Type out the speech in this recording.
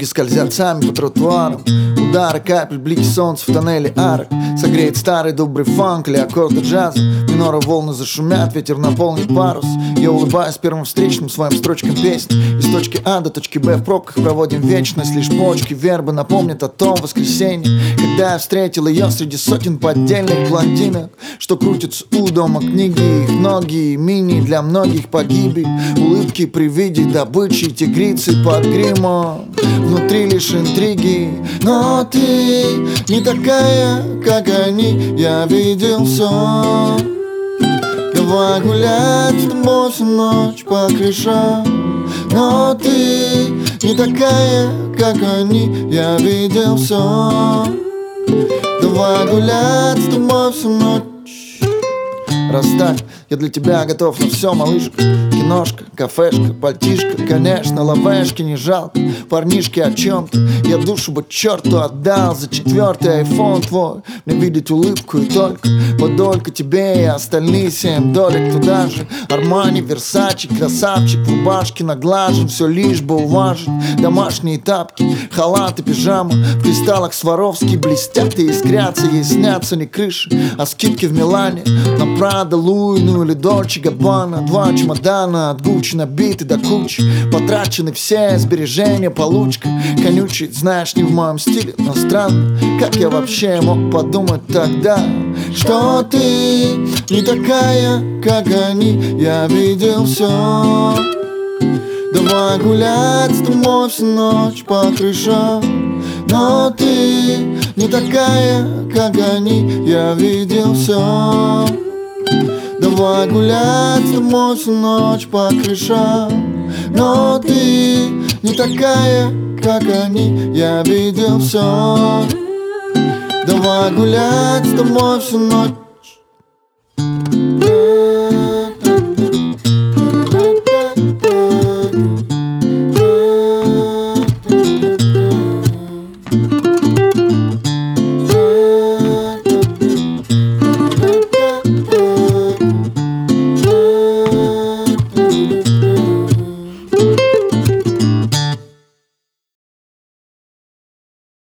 Ноги скользят сами по тротуарам. Удары капель, блики солнца в тоннеле арок. Согреет старый добрый фанк или аккорды джаза. Миноры волны зашумят, ветер наполнит парус. Я улыбаюсь первым встречным своим строчкам песни. Из точки А до точки Б в пробках проводим вечность. Лишь почки вербы напомнят о том воскресенье, когда я встретил ее среди сотен поддельных блондинок, что крутятся у дома книги. Их ноги мини для многих погибель. Улыбки при виде добычи, тигрицы под гримом. Внутри лишь интриги. Но ты не такая, как они. Я видел сон. Давай гулять с тобой всю ночь по крышам. Но ты не такая, как они. Я видел сон. Давай гулять с тобой всю ночь. Расставь, я для тебя готов на все, малышка. Киношка, кафешка, пальтишка, конечно, лавешки не жалко. Парнишки о чем-то, я душу бы черту отдал за 4-й айфон твой. Мне видеть улыбку и только тебе и остальные 7 долек туда же. Армани, Версачи, красавчик, в рубашке наглажен, все лишь бы уважить. Домашние тапки, халаты, пижама, в кристаллах Сваровски блестят и искрятся. Ей снятся не крыши, а скидки в Милане на Прада, Луи, ну или Дольче Габбана. 2 чемодана от Гуччи набиты до кучи. Потрачены все сбережения, получка конючий, знаешь, не в моем стиле, но странно, как я вообще мог подумать тогда, что ты не такая, как они. Я видел все. Давай гулять с тобой всю ночь по крышам. Но ты не такая, как они. Я видел все. Давай гулять с тобой всю ночь по крышам. Но ты не такая, как они. Я видел все. Давай гулять с тобой всю ночь.